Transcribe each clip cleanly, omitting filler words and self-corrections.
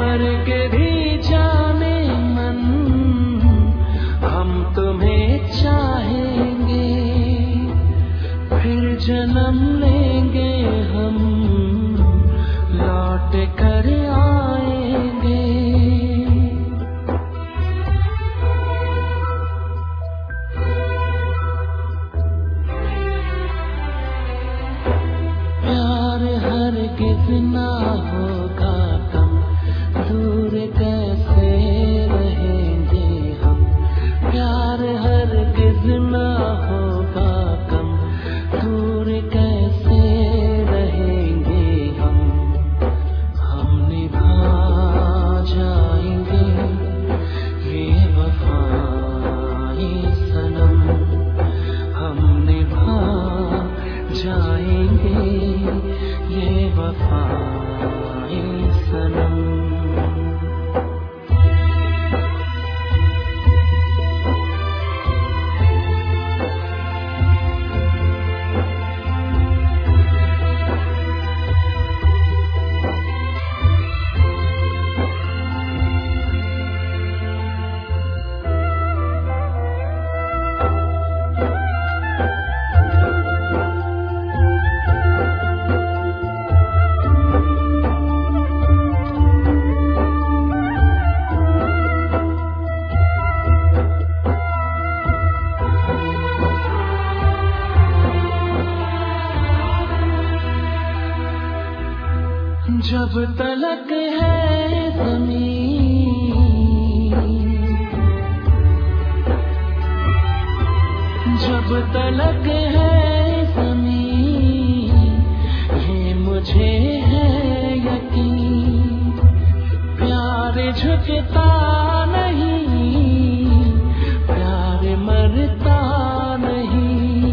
मर के भी जाने मन हम तुम्हें चाहेंगे, फिर जन्म लेंगे हम, लौट कर आएंगे। प्यार हरगिज़ ना होगा कम, दूर कैसे रहेंगे हम। प्यार हरगिज़ ना होगा कम, दूर कैसे रहेंगे हम। हम निभा जाएंगे ये वफाएं सनम, हम निभा जाएंगे ये वफाएं सनम। जब तलक है ज़मीन, जब तलक है ज़मीन, ये मुझे है यकीन। प्यार झुकता नहीं, प्यार मरता नहीं।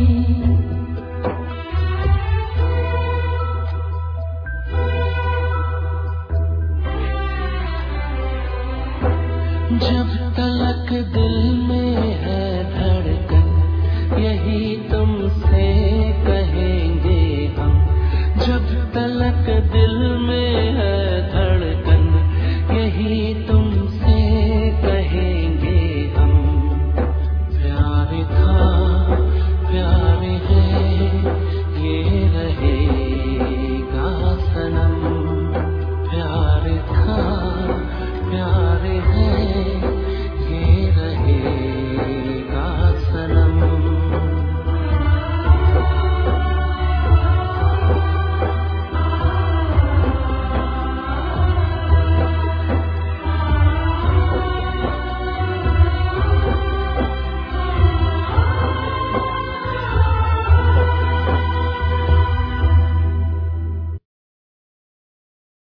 जब तलक दिल में है धड़कन, यही तुमसे कहेंगे हम। जब तलक दिल में